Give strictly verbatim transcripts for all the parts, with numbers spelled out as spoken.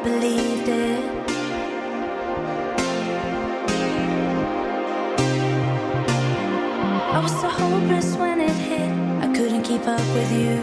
believed it. I was so hopeless when it hit. I couldn't keep up with you.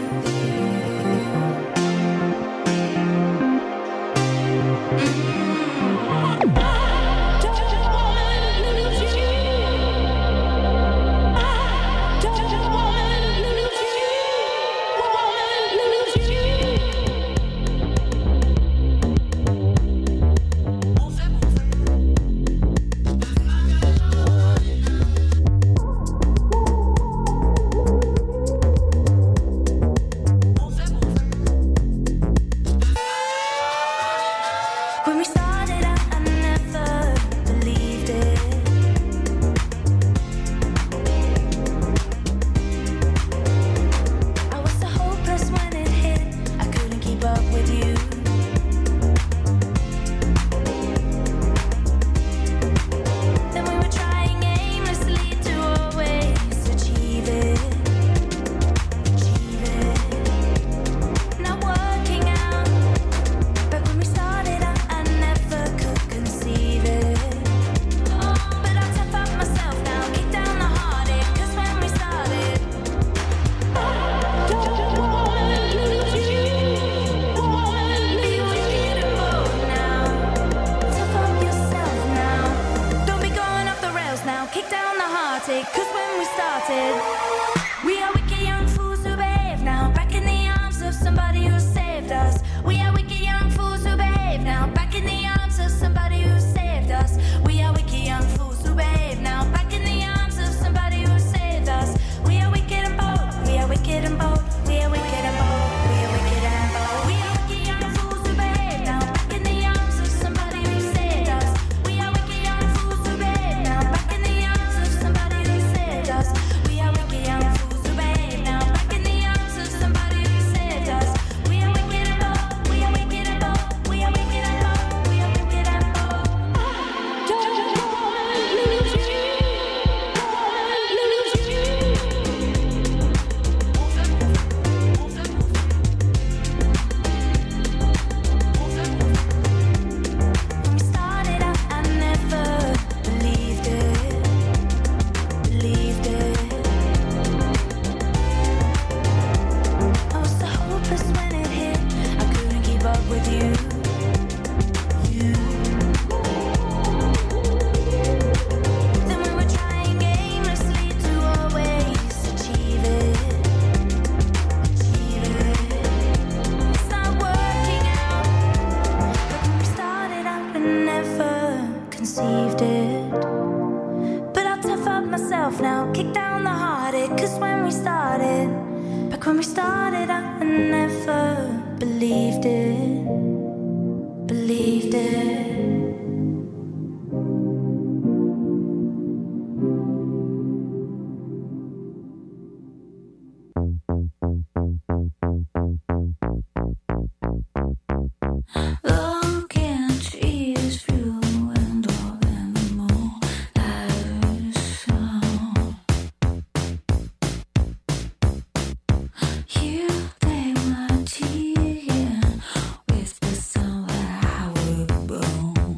With the sun where I would born.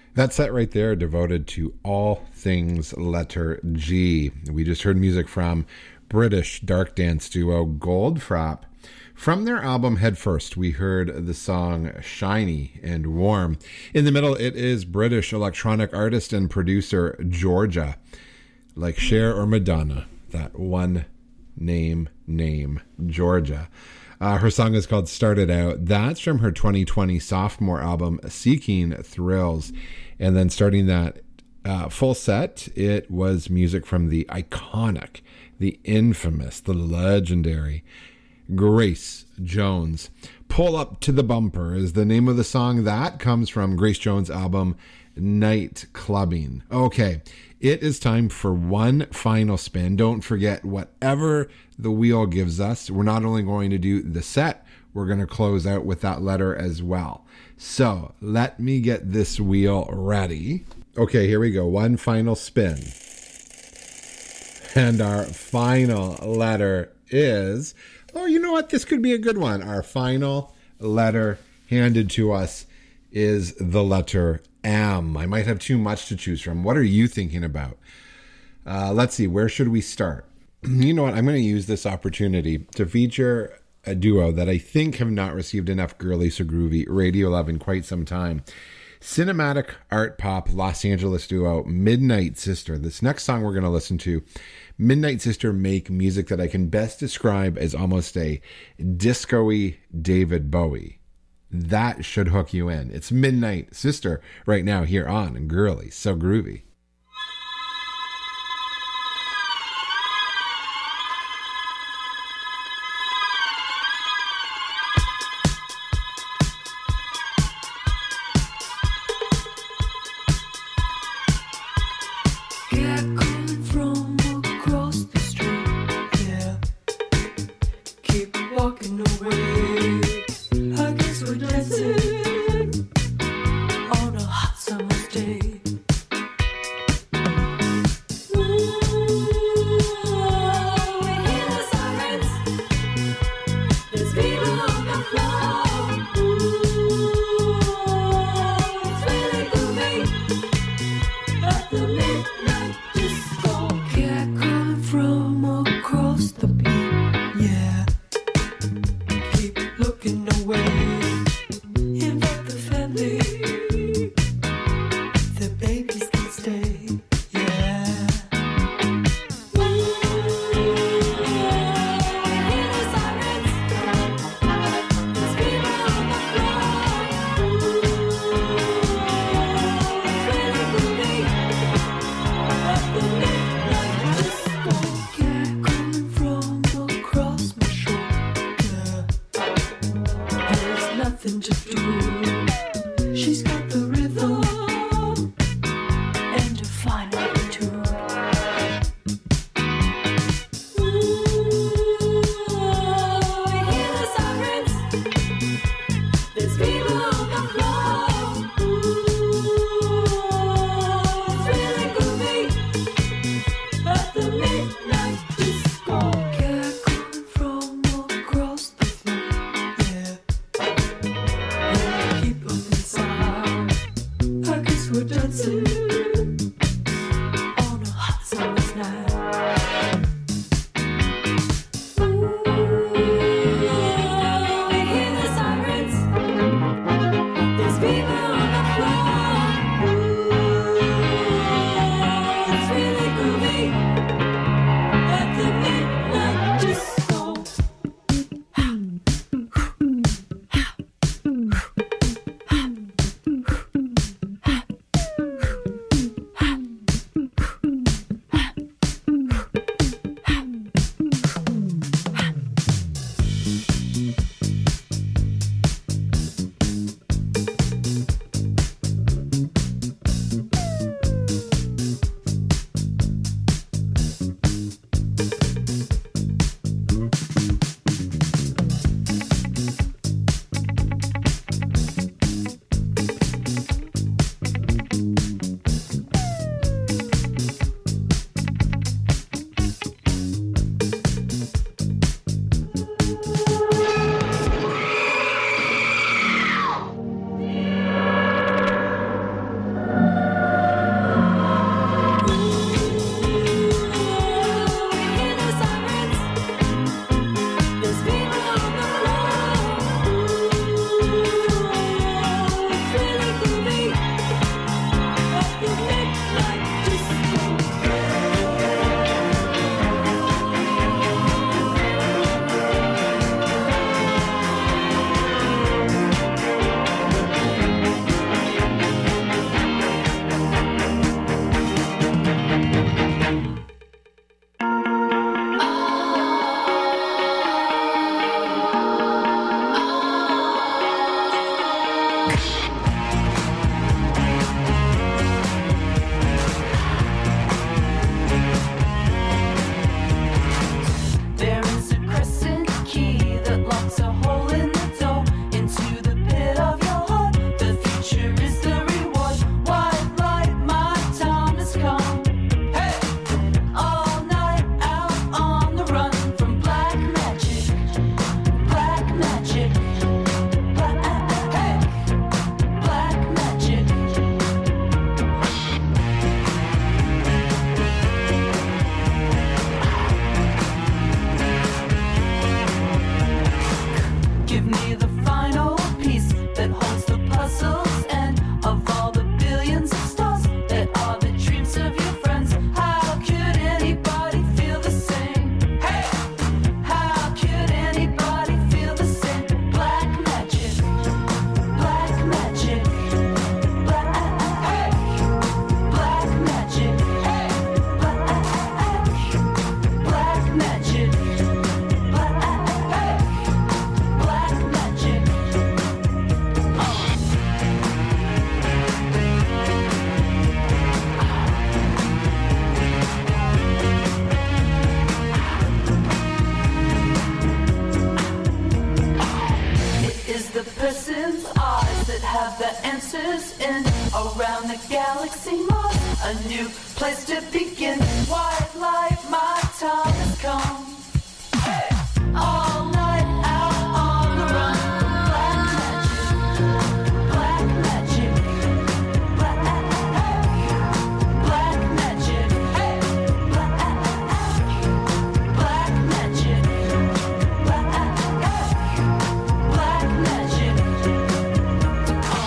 That set right there devoted to all things letter G. We just heard music from British dark dance duo Goldfrapp. From their album Head First, we heard the song Shiny and Warm. In the middle, it is British electronic artist and producer Georgia. Like Cher or Madonna, that one name, name, Georgia. Uh, her song is called Started Out. That's from her twenty twenty sophomore album, Seeking Thrills. And then starting that uh, full set, it was music from the iconic, the infamous, the legendary Grace Jones. Pull Up to the Bumper is the name of the song. That comes from Grace Jones' album, Night Clubbing. Okay, it is time for one final spin. Don't forget, whatever the wheel gives us, we're not only going to do the set, we're going to close out with that letter as well. So let me get this wheel ready. Okay, here we go. One final spin. And our final letter is, oh, you know what? This could be a good one. Our final letter handed to us is the letter M. I might have too much to choose from. What are you thinking about? Uh, let's see. Where should we start? You know what? I'm going to use this opportunity to feature a duo that I think have not received enough Girly So Groovy radio love in quite some time. Cinematic art pop Los Angeles duo Midnight Sister. This next song we're going to listen to, Midnight Sister make music that I can best describe as almost a disco-y David Bowie. That should hook you in. It's Midnight Sister right now here on Girly So Groovy. eyes that have the answers in. Around the galaxy, Mars, a new place to begin. Wildlife, my time has come. Hey! All night out on the run. Black magic, black magic, black, black magic, hey, black, black magic, black, black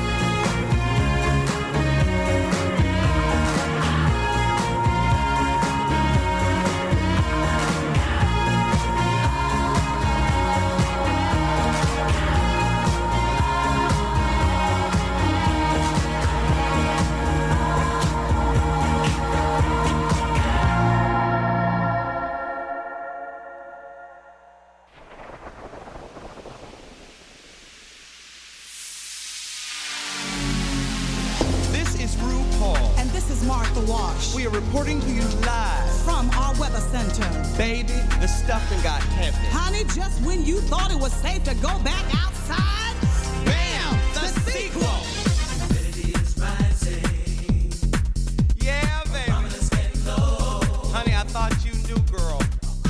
This is RuPaul. And this is Martha Wash. We are reporting to you live. From our weather center. Baby, the stuffing got heavy. Honey, just when you thought it was safe to go back outside, Bam! The, sequel! Yeah, baby. Honey, I thought you knew, girl.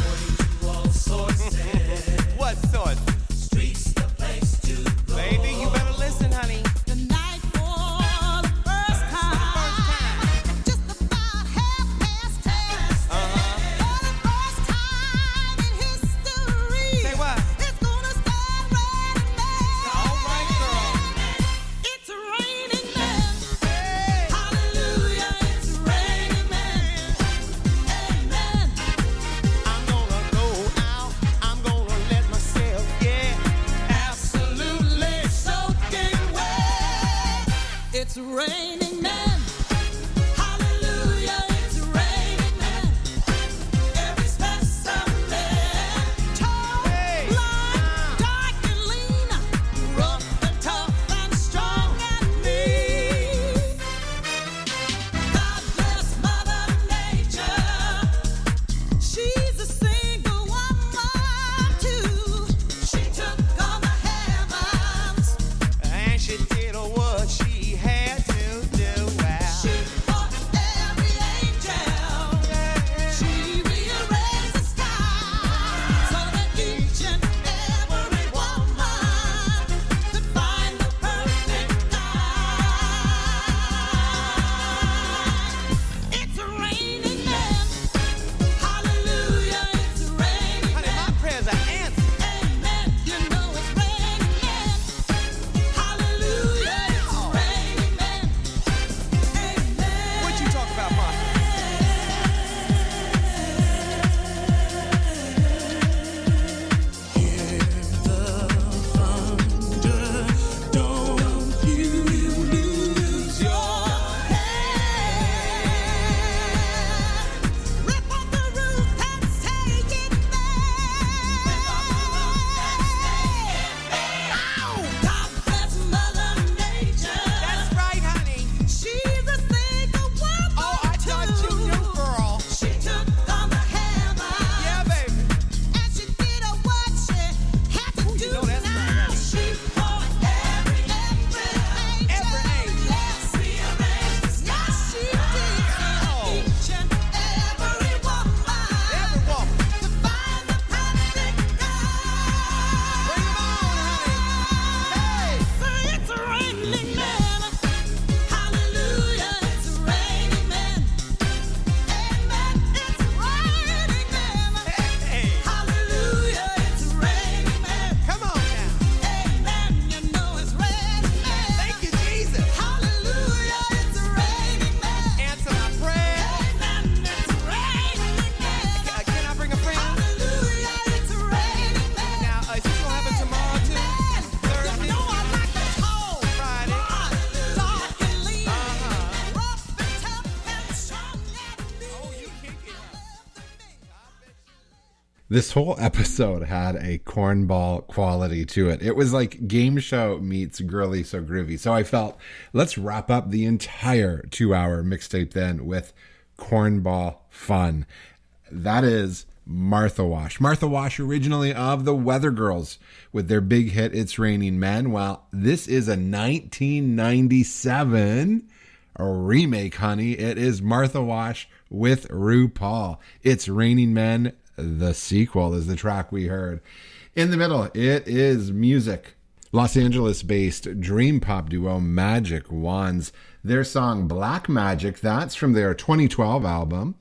What source? Streets the place to go. Baby, you better listen, honey. the night for the first time. Just about half past ten. Uh-huh. For the first time in history. Say what? It's gonna start raining men. All right, girl. It's raining men. Hey! Hallelujah, it's raining men. Amen. I'm gonna go out. I'm gonna let myself get absolutely soaking wet. It's raining men. Hallelujah, it's raining men. Every specimen, tall, Hey. blind, dark and lean, rough and tough and strong and mean. God bless Mother Nature. She's a single woman too. She took on the heavens. And she did what she had to do. Well, She fought every angel. She rearranged the sky so that each and every woman could find the perfect guy. It's raining men. Hallelujah, it's raining honey, my men. prayers are answered. Amen. You know it's raining men. Hallelujah, it's raining men. Amen. What you talk about, Martha? Don't you lose your head. Rip off the roof and take it back. God bless Mother Nature. That's right, honey. She's a single woman Oh, I thought you knew, girl. She took on the heavens. Yeah, baby. And she did what she had to do know that's now. right, honey. She fought every angel. Every angel. Yes, rearranged the sky. Yes, she did. Oh. Each and every woman Every woman. to find the perfect guy. Bring 'em on, honey. Say it's raining men. Hallelujah, it's raining men. Amen, it's raining men. Hey, hey. Hallelujah, it's raining men. Come on now. Amen, you know it's raining men. Thank you, Jesus. Hallelujah, it's raining men. Answer my prayer. Amen, it's raining men. Uh, Can I bring a friend? Hallelujah, it's raining men. Now, uh, is this gonna happen tomorrow too? Thursday? You know I like the cold, Friday? hot, dark and lean, Uh-huh. rough and tough and strong and mean. Oh, you kick it. This whole episode had a cornball quality to it. It was like game show meets Girly So Groovy. So I felt, let's wrap up the entire two hour mixtape then with cornball fun. That is Martha Wash. Martha Wash, originally of the Weather Girls, with their big hit It's Raining Men. Well, this is a nineteen ninety-seven remake, honey. It is Martha Wash with RuPaul. It's Raining Men, the sequel, is the track we heard. In the middle, it is music. Los Angeles-based dream pop duo Magic Wands. Their song Black Magic, that's from their twenty twelve album,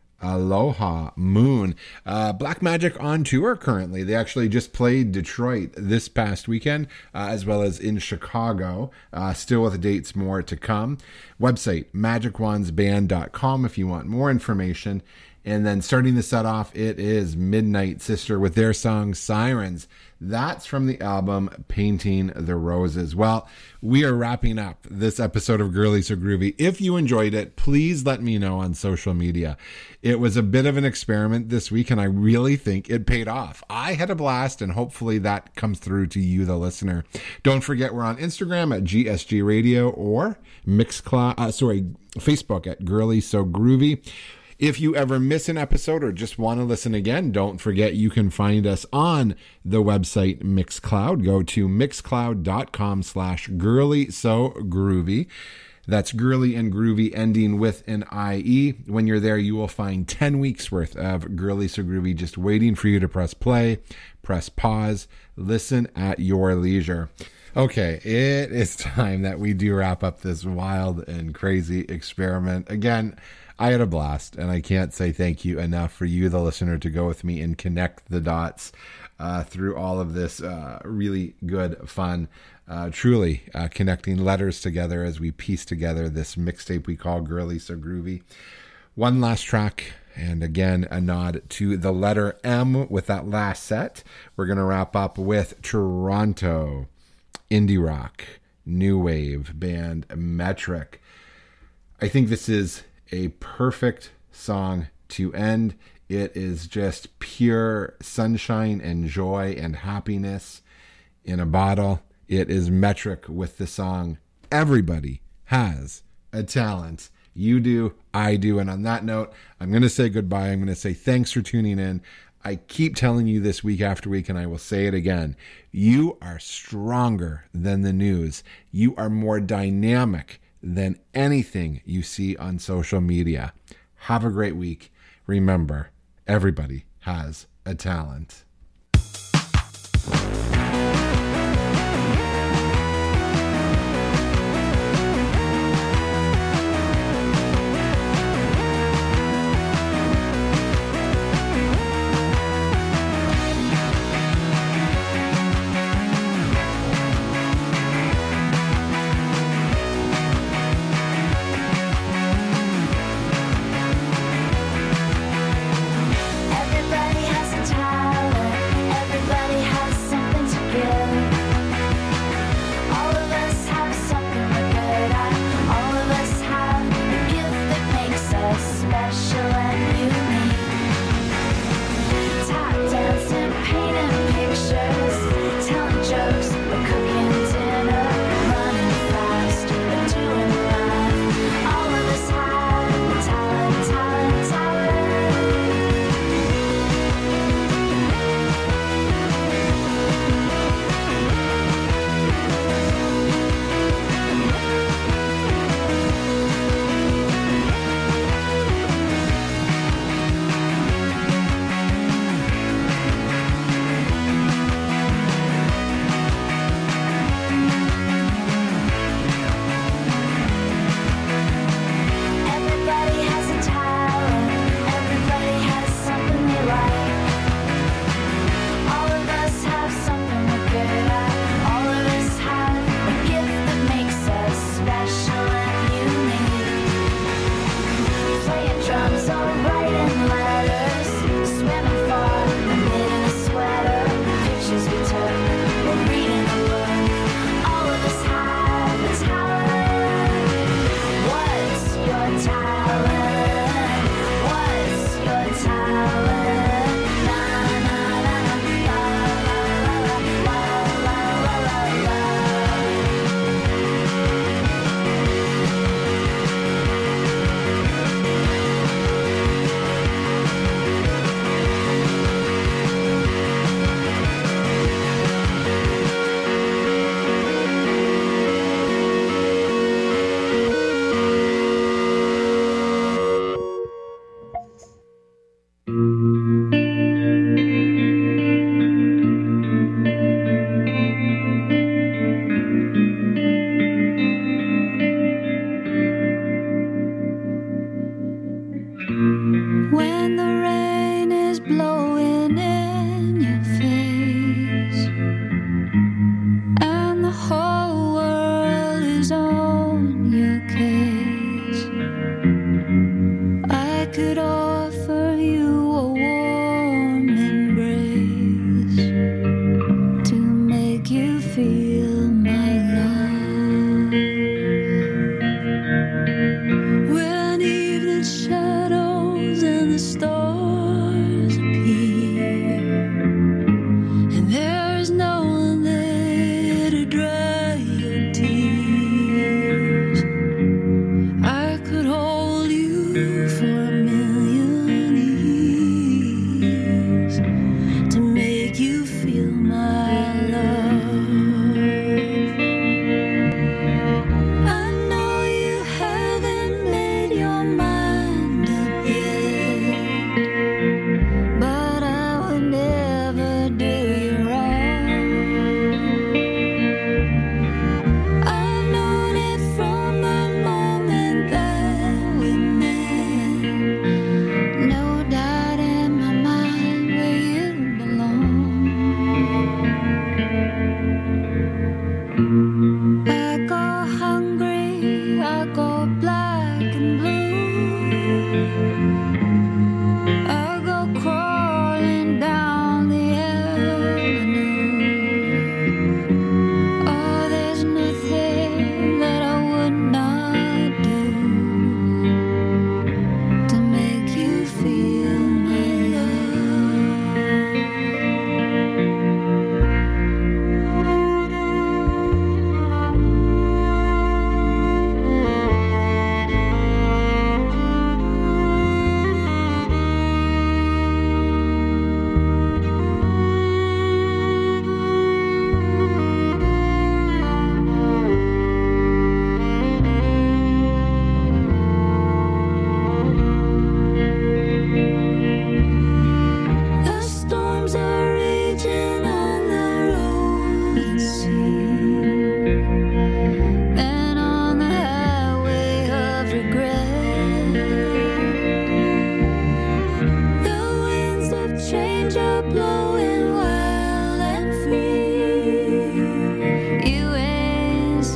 Aloha Moon. Uh, Black Magic on tour currently. They actually just played Detroit this past weekend, uh, as well as in Chicago, uh, still with dates more to come. Website, magic wands band dot com if you want more information. And then starting the set off, it is Midnight Sister with their song Sirens. That's from the album Painting the Roses. Well, we are wrapping up this episode of Girly So Groovy. If you enjoyed it, please let me know on social media. It was a bit of an experiment this week, and I really think it paid off. I had a blast, and hopefully that comes through to you, the listener. Don't forget, we're on Instagram at G S G Radio or Mixcloud, uh, sorry, Facebook at Girly So Groovy. If you ever miss an episode or just want to listen again, don't forget you can find us on the website Mixcloud. Go to mixcloud.com slash girly so groovy. That's girly and groovy ending with an I E. When you're there, you will find ten weeks worth of Girly So Groovy just waiting for you to press play, press pause, listen at your leisure. Okay, it is time that we do wrap up this wild and crazy experiment. Again, I had a blast, and I can't say thank you enough for you, the listener, to go with me and connect the dots uh, through all of this uh, really good fun. Uh, truly uh, connecting letters together as we piece together this mixtape we call Girly So Groovy. One last track, and again, a nod to the letter M with that last set. We're going to wrap up with Toronto indie rock new wave band Metric. I think this is a perfect song to end. It is just pure sunshine and joy and happiness in a bottle. It is Metric with the song Everybody Has a Talent. You do, I do. And on that note, I'm going to say goodbye. I'm going to say thanks for tuning in. I keep telling you this week after week, and I will say it again. You are stronger than the news. You are more dynamic than anything you see on social media. Have a great week. Remember, everybody has a talent. Everybody has a talent. Everybody has something to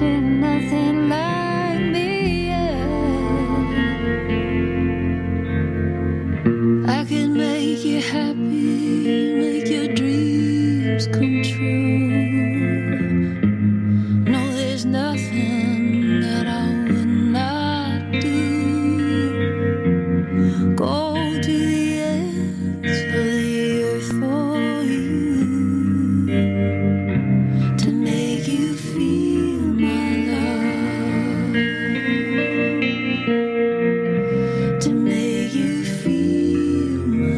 seen nothing like me yet. I can make you happy, make your dreams come true. No, there's nothing that I would not do. Go to the ends of the earth for you, to make you feel my love, to make you feel my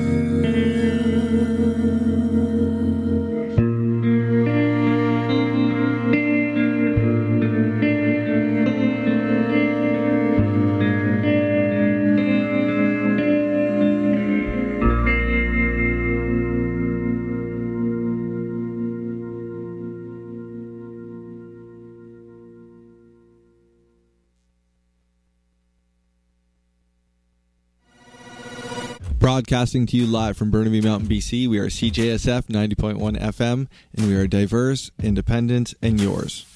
Broadcasting to you live from Burnaby Mountain, B C, we are C J S F ninety point one F M, and we are diverse, independent, and yours.